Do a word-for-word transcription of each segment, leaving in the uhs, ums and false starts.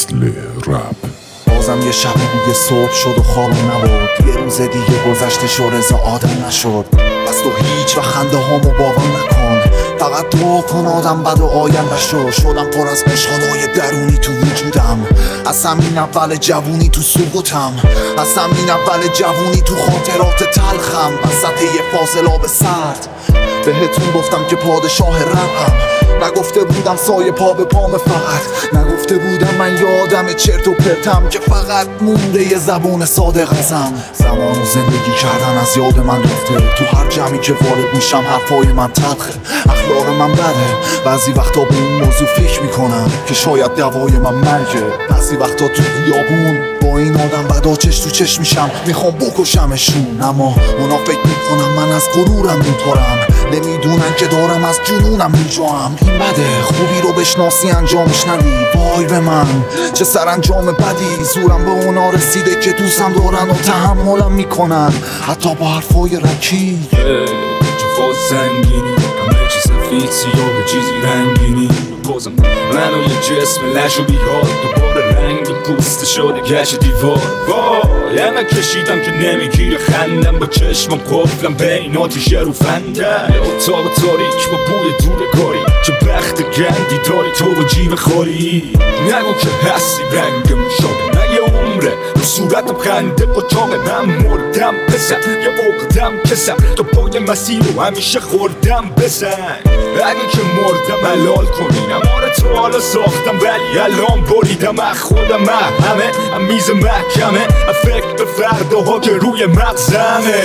فصل رپ. بازم یه شب دیگه صبح شد و خواب نبود، یه روز دیگه گذشته شد رضا آدم نشد. پس تو هیچ و خنده هامو باور نکن، فقط دعا کن آدم بد و آینده شد. شدم پر از مشغلای درونی تو وجودم، از همین اول جوونی تو سقوطم، از همین اول جوونی تو خاطرات تلخم. وسط یه فاصله سرد بهتون گفتم که پادشاه رپم، نگفته بودم سایه پا به پام فقط، نگفته بودم من یه آدم چرت و پرتم که فقط مونده یه زبون صادق ازم. زمان و زندگی کردن از یاد من رفته، تو هر جمعی که وارد میشم حرفای من تلخه، اخلاق من بده. بعضی وقتا به این موضوع فکر میکنم که شاید دوای من مرگه. بعضی وقتا تو بیابون با این آدم بدا چش تو چش میشم، میخوام بکشمشون، اما اونا فکر میکنم من از غرورم میپرم، نمیدونن که دارم از جنونم میجوام. این بده خوبی رو بشناسی انجامش ندی، وای به من چه سرانجام بدی. زورم به اونا رسیده که دوستم دارن و تحملم میکنن حتی با حرفای رکی. جفا زنگینی همه چه سفید سیاه به چیزی رنگینی. بازم من و یه جسم لش و بیحال، دوباره رنگ پوسته شده گچ دیوار. وای همه کشیدم که نمیگیره خندم، با چشمم قفلم بین آتیش رو فنده. اتاق تاریک با بوی دورگاری، چه بخت گندی داری تو با جیب خاری. نگو که هستی رنگم شده، من یه عمره رو صورتم خنده قطاقه. من مردم پسر یه عقدم کسم، تو پای مسیر رو همیشه خوردم بزن. اگه که مردم حلال کنین، اماره تو حالا ساختم ولی الان بریدم. از خودم همه هم میز محکمه، فکر به فرداها که روی مغزمه.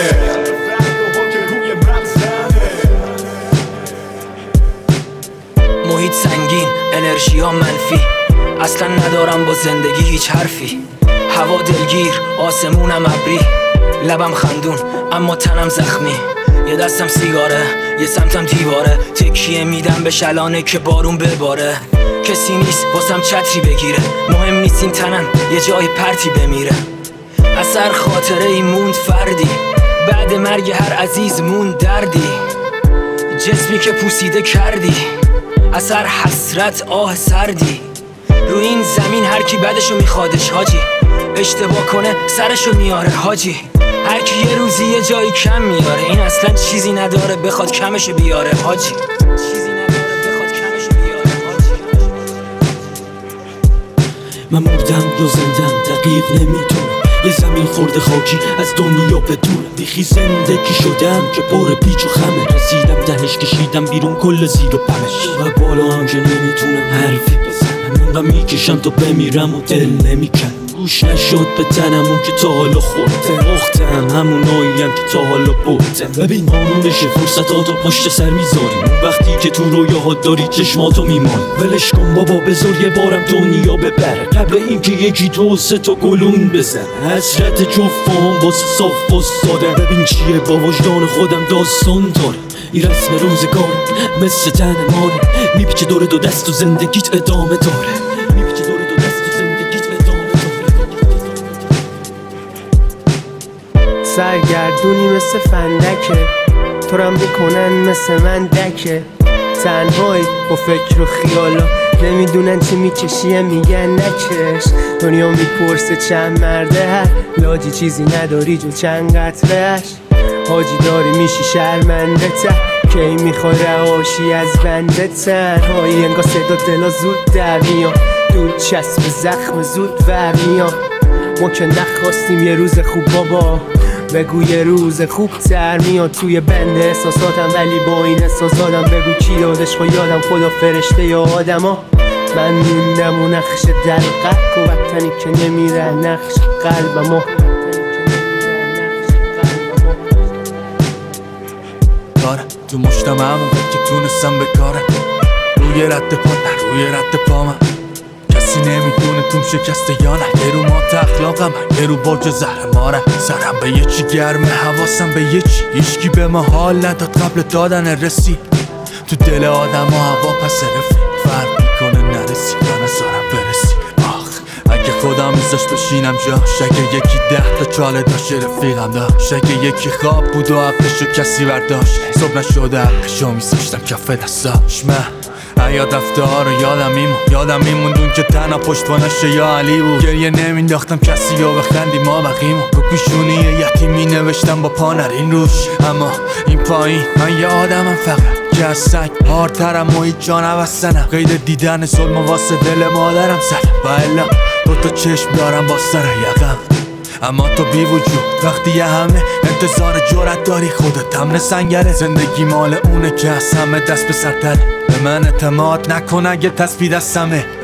محیط سنگین، انرژی ها منفی، اصلا ندارم با زندگی هیچ حرفی. هوا دلگیر، آسمونم ابری، لبم خندون اما تنم زخمی. یه دستم سیگاره، یه سمتم دیواره، تکیه میدم به شلانه که بارون بباره. کسی نیست واسم چتری بگیره، مهم نیست این تنم یه جای پرتی بمیره. اثر خاطره ای موند فردی، بعد مرگ هر عزیز موند دردی. جسمی که پوسیده کردی، اثر حسرت آه سردی. رو این زمین هر کی بدشو میخوادش حاجی، اشتباه کنه سرشو میاره حاجی. هر کی یه روزی یه جایی کم میاره، این اصلا چیزی نداره بخواد کمشو بیاره حاجی. چیزی نداره بخواد کمشو بیاره حاجی. من مردم یا زندم دقیق نمیدونم، یه زمین خورده خاکی از دنیا بدونم. بیخی زندگی شدم که پر پیچ و خمه، رسیدم دهش کشیدم بیرون کل زیر و پمش. و بالا هم که نمیتونم حرفی بزنم، و میکشم تا بمیرم و دل نمیکنم. گوش نشد به تنم اون که تا حالا خورده، اختم همون ناییم که تا حالا بردم. ببین قانونشه فرصتاتو پشت سر میذاری، اون وقتی که تو رویاها داری چشماتو میمال. ولش کن بابا بذار یه بارم دنیا ببره، قبل اینکه یکی دو سه تا گلون بزن. حسرت جفام واسه صاف واساده، ببین چیه با وجدان خودم داستان داره. این رسم روزگاره مثل تن ماره، میپیچه دور دو دست و زندگیت ادامه داره. میپیچه دور دو دست و زندگیت ادامه داره. سرگردونی مثل فندکه، تو رم بکنن مثل من دکه. تنهایی با فکر و خیالا، نمیدونن چی میکشیه میگن نکش. دنیا میپرسه چند مرده هر لاجی، چیزی نداری جو چند قطرهش. حاجی داری میشی شرمنده ته، کی میخوای رهاشی از بنده. تنهایی انگاه صدا دلا زود در میان، دود چسب زخم زود ور میان. ما که نخواستیم یه روز خوب بابا، بگو یه روز خوب تر میاد توی بند احساساتم، ولی با این احساساتم بگو کی دادش خو یادم، خدا فرشته یا آدما. من موندم و نقش دلقک و وقتنی که نمیره نقش قلبمو. دارم تو مشتم همون که تونستم بکارم، روی رد پا نه روی رد پا من. کسی نمیدونه توم شکسته یا نه، یه رو ما اخلاقم یه رو باج زهر ماره. سرم به یه چی گرمه حواسم به یه چی، هیچکی به ما حال نداد قبل دادن رسید. تو دل آدم ها هوا پس رفیق فرق میکنه، نرسی یا نزارم برسی. آخ اگه خودم میذاش بشینم جاش، اگه یکی ده تا چاله داشت رفیقم داشت، اگه یکی خواب بود و حقشو کسی برداشت، صبح نشده حقشو میذاشتم کف دستاش. من حیات رفته ها رو یادم میمون یادم میموندون که تنها پشتوانش یا علی بود. گریه نمینداختم کسی یا بخندی ما بقیمون رو پیشونی یتیمی نوشتم با پا نرین روش. اما این پایین من یه آدمم فقط که از سنگ هارترم و هیچ جان عوستنم. قید دیدن ظلم واسه دل مادرم سر و الا دو تا چشم دارم با سر یقم. اما تو بی وجود وقتی یه همه انتظار جرأت داری خودت همه سنگره. زندگی مال اونه که از همه دست به سرتره. به من اعتماد نکن اگه تسبیح دستمه.